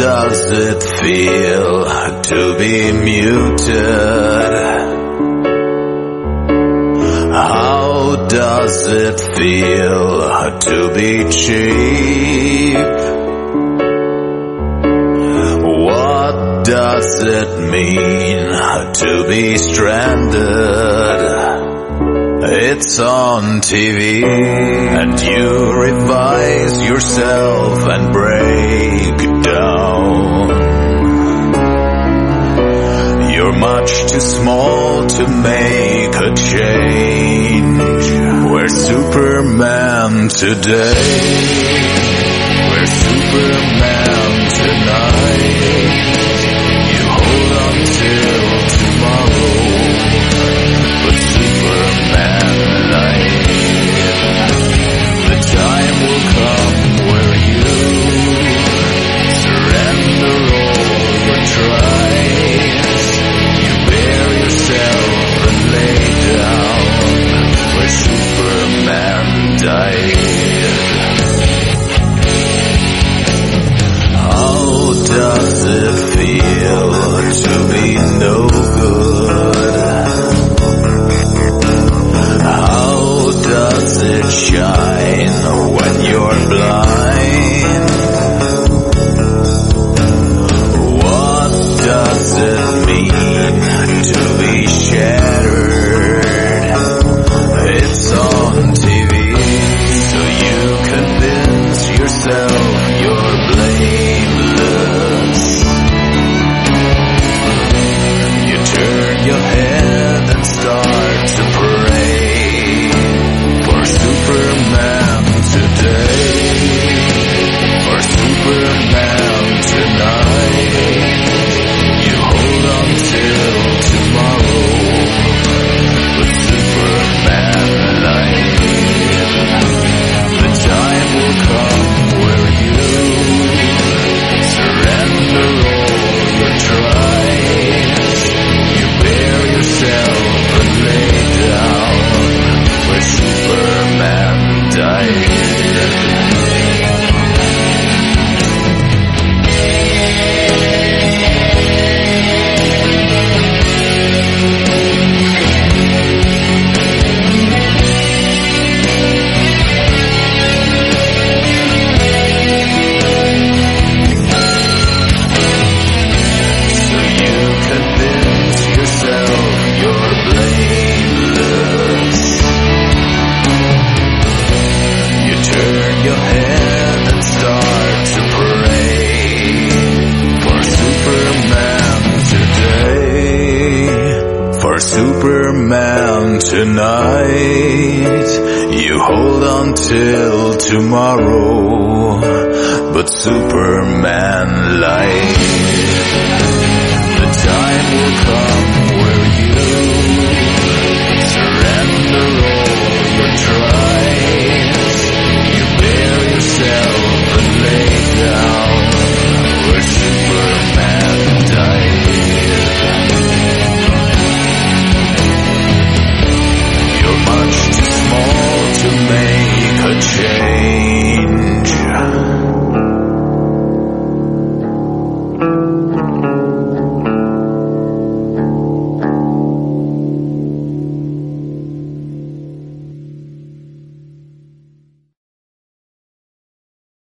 does it feel to be muted? How does it feel to be cheap? What does it mean to be stranded? It's on TV, and you revise yourself and break down. You're much too small to make a change. We're Superman today. We're Superman tonight. You hold on till tomorrow, but Superman life. The time will come where you surrender all your tries. You bear yourself and lay down where Superman died. How does it feel to be no good? How does it shine when you're blind? What does it mean to be shattered? It's on TV, so you convince yourself you're blameless. You turn your head and start to pray for Superman today, for Superman tonight. You hold on till tomorrow, but Superman life. The time will come where you surrender all your tries. You bear yourself and lay down where Superman died. So you convince yourself you're blameless. You turn your head and start to pray for Superman today, for Superman tonight. You hold on till tomorrow, but Superman life. The time will come where